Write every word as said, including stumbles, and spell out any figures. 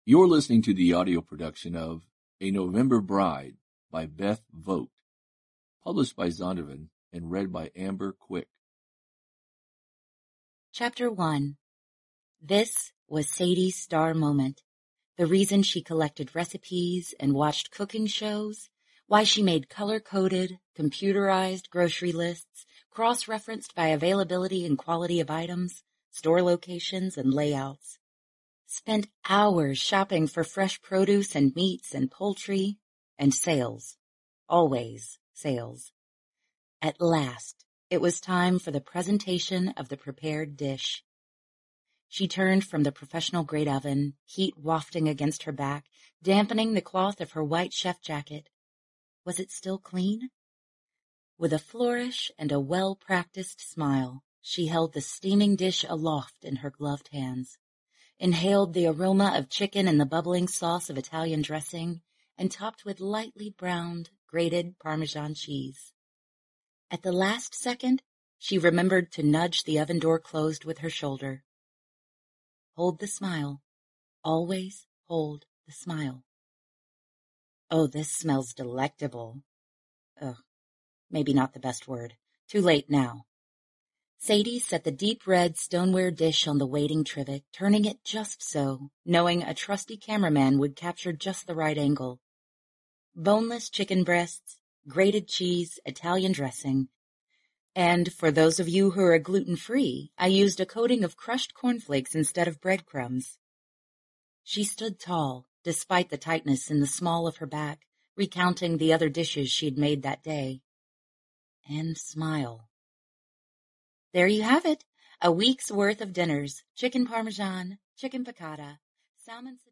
You're listening to the audio production of A November Bride by Beth Vogt, published by Zondervan and read by Amber Quick. Chapter one. This was Sadie's star moment. The reason she collected recipes and watched cooking shows, why she made color-coded, computerized grocery lists, cross-referenced by availability and quality of items, store locations, and layouts. Spent hours shopping for fresh produce and meats and poultry, and sales. Always sales. At last, it was time for the presentation of the prepared dish. She turned from the professional-grade oven, heat wafting against her back, dampening the cloth of her white chef jacket. Was it still clean? With a flourish and a well-practiced smile, she held the steaming dish aloft in her gloved hands, inhaled the aroma of chicken and the bubbling sauce of Italian dressing, and topped with lightly browned, grated Parmesan cheese. At the last second, she remembered to nudge the oven door closed with her shoulder. Hold the smile. Always hold the smile. Oh, this smells delectable. Ugh, maybe not the best word. Too late now. Sadie set the deep red stoneware dish on the waiting trivet, turning it just so, knowing a trusty cameraman would capture just the right angle. Boneless chicken breasts, grated cheese, Italian dressing. And for those of you who are gluten-free, I used a coating of crushed cornflakes instead of breadcrumbs. She stood tall, despite the tightness in the small of her back, recounting the other dishes she'd made that day. And smile. There you have it, a week's worth of dinners, chicken parmesan, chicken piccata, salmon...